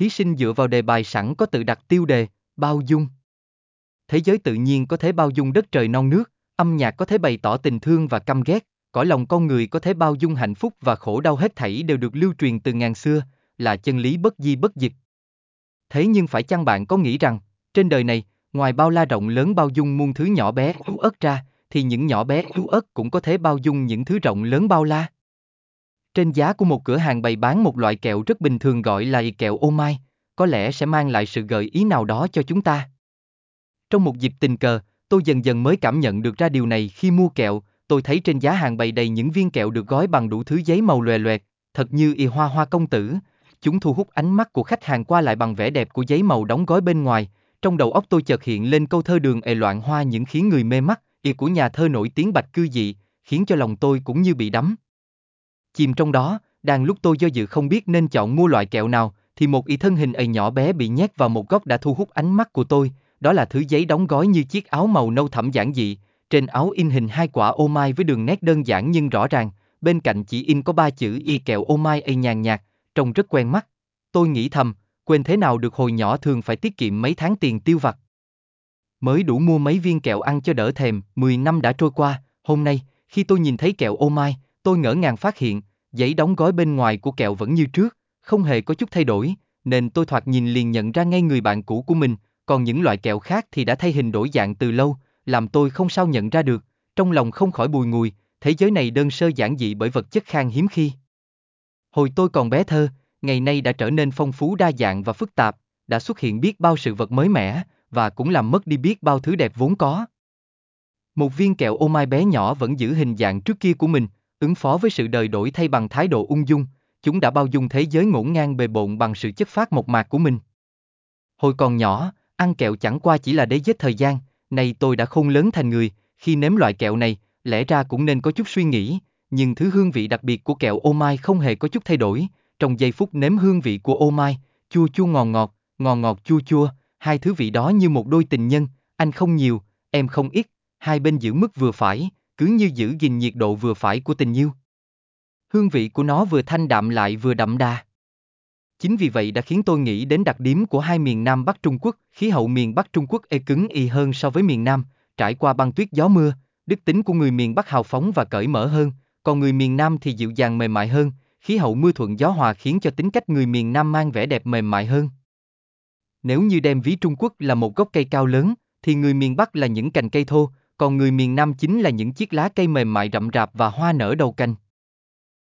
Thí sinh dựa vào đề bài sẵn có tự đặt tiêu đề, bao dung. Thế giới tự nhiên có thể bao dung đất trời non nước, âm nhạc có thể bày tỏ tình thương và căm ghét, cõi lòng con người có thể bao dung hạnh phúc và khổ đau, hết thảy đều được lưu truyền từ ngàn xưa, là chân lý bất di bất dịch. Thế nhưng phải chăng bạn có nghĩ rằng, trên đời này, ngoài bao la rộng lớn bao dung muôn thứ nhỏ bé yếu ớt ra, thì những nhỏ bé yếu ớt cũng có thể bao dung những thứ rộng lớn bao la? Trên giá của một cửa hàng bày bán một loại kẹo rất bình thường gọi là kẹo ô mai, có lẽ sẽ mang lại sự gợi ý nào đó cho chúng ta. Trong một dịp tình cờ, tôi dần dần mới cảm nhận được ra điều này khi mua kẹo, tôi thấy trên giá hàng bày đầy những viên kẹo được gói bằng đủ thứ giấy màu lòe loẹt, thật như hoa hoa công tử. Chúng thu hút ánh mắt của khách hàng qua lại bằng vẻ đẹp của giấy màu đóng gói bên ngoài. Trong đầu óc tôi chợt hiện lên câu thơ đường loạn hoa những khiến người mê mắt, của nhà thơ nổi tiếng Bạch Cư Dị, khiến cho lòng tôi cũng như bị đắm chìm trong đó. Đang lúc tôi do dự không biết nên chọn mua loại kẹo nào, thì một thân hình nhỏ bé bị nhét vào một góc đã thu hút ánh mắt của tôi. Đó là thứ giấy đóng gói như chiếc áo màu nâu thẫm giản dị, trên áo in hình hai quả ô mai với đường nét đơn giản nhưng rõ ràng, bên cạnh chỉ in có 3 chữ kẹo ô mai nhàn nhạt, trông rất quen mắt. Tôi nghĩ thầm, quên thế nào được hồi nhỏ thường phải tiết kiệm mấy tháng tiền tiêu vặt mới đủ mua mấy viên kẹo ăn cho đỡ thèm. 10 năm đã trôi qua, hôm nay, khi tôi nhìn thấy kẹo ô mai, tôi ngỡ ngàng phát hiện, giấy đóng gói bên ngoài của kẹo vẫn như trước, không hề có chút thay đổi, nên tôi thoạt nhìn liền nhận ra ngay người bạn cũ của mình, còn những loại kẹo khác thì đã thay hình đổi dạng từ lâu, làm tôi không sao nhận ra được, trong lòng không khỏi bùi ngùi, thế giới này đơn sơ giản dị bởi vật chất khan hiếm khi. Hồi tôi còn bé thơ, ngày nay đã trở nên phong phú đa dạng và phức tạp, đã xuất hiện biết bao sự vật mới mẻ, và cũng làm mất đi biết bao thứ đẹp vốn có. Một viên kẹo ô mai bé nhỏ vẫn giữ hình dạng trước kia của mình, ứng phó với sự đời đổi thay bằng thái độ ung dung, chúng đã bao dung thế giới ngổn ngang bề bộn bằng sự chất phác mộc mạc của mình. Hồi còn nhỏ, ăn kẹo chẳng qua chỉ là để giết thời gian, nay tôi đã khôn lớn thành người, khi nếm loại kẹo này, lẽ ra cũng nên có chút suy nghĩ, nhưng thứ hương vị đặc biệt của kẹo ô mai không hề có chút thay đổi, trong giây phút nếm hương vị của ô mai, chua chua ngọt ngọt chua chua, hai thứ vị đó như một đôi tình nhân, anh không nhiều, em không ít, hai bên giữ mức vừa phải, cứ như giữ gìn nhiệt độ vừa phải của tình yêu. Hương vị của nó vừa thanh đạm lại vừa đậm đà. Chính vì vậy đã khiến tôi nghĩ đến đặc điểm của hai miền Nam Bắc Trung Quốc, khí hậu miền Bắc Trung Quốc cứng hơn so với miền Nam, trải qua băng tuyết gió mưa, đức tính của người miền Bắc hào phóng và cởi mở hơn, còn người miền Nam thì dịu dàng mềm mại hơn, khí hậu mưa thuận gió hòa khiến cho tính cách người miền Nam mang vẻ đẹp mềm mại hơn. Nếu như đem ví Trung Quốc là một gốc cây cao lớn, thì người miền Bắc là những cành cây thô, còn người miền Nam chính là những chiếc lá cây mềm mại rậm rạp và hoa nở đầu cành.